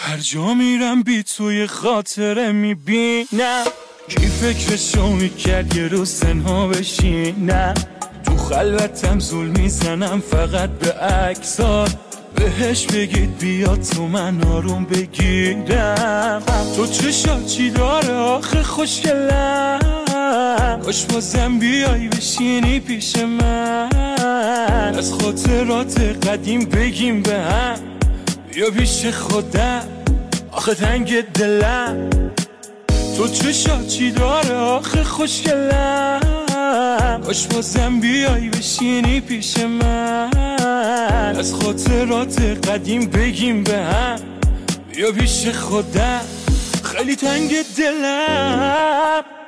هر جا میرم بی توی خاطره میبینم کی فکرشو میکرد یه روز تنها بشینم تو خلوتم زول میزنم فقط به عکسات بهش بگید بیاد تو من آروم بگیرم تو چشات چی داره آخه خوشگلم کاش بازم بیای بشینی پیش من از خاطرات قدیم بگیم به هم بیا پیش خودم آخه تنگ دلم تو چشات چی داره آخه خوشگلم کاش بازم بیای بشینی پیش من از خاطرات قدیم بگیم به هم بیا پیش خودم خیلی تنگ دلم